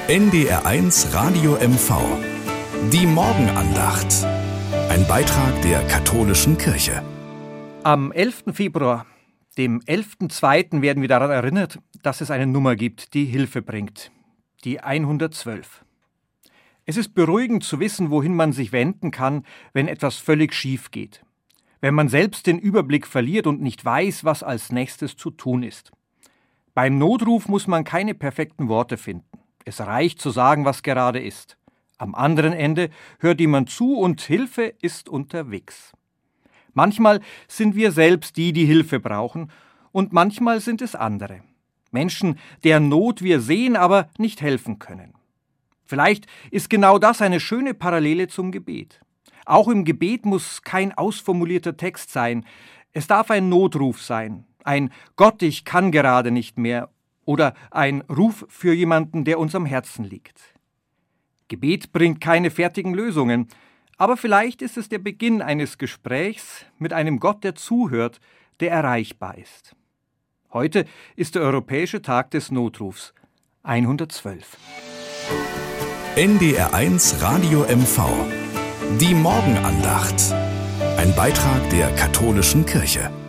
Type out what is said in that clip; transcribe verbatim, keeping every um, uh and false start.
N D R eins Radio M V. Die Morgenandacht. Ein Beitrag der katholischen Kirche. Am elften Februar, dem elften zweiten werden wir daran erinnert, dass es eine Nummer gibt, die Hilfe bringt. Die hundertzwölf. Es ist beruhigend zu wissen, wohin man sich wenden kann, wenn etwas völlig schief geht. Wenn man selbst den Überblick verliert und nicht weiß, was als nächstes zu tun ist. Beim Notruf muss man keine perfekten Worte finden. Es reicht zu sagen, was gerade ist. Am anderen Ende hört jemand zu und Hilfe ist unterwegs. Manchmal sind wir selbst die, die Hilfe brauchen, und manchmal sind es andere. Menschen, deren Not wir sehen, aber nicht helfen können. Vielleicht ist genau das eine schöne Parallele zum Gebet. Auch im Gebet muss kein ausformulierter Text sein. Es darf ein Notruf sein, ein Gott, ich kann gerade nicht mehr oder ein Ruf für jemanden, der uns am Herzen liegt. Gebet bringt keine fertigen Lösungen, aber vielleicht ist es der Beginn eines Gesprächs mit einem Gott, der zuhört, der erreichbar ist. Heute ist der Europäische Tag des Notrufs, hundertzwölf. N D R eins Radio M V. Die Morgenandacht. Ein Beitrag der katholischen Kirche.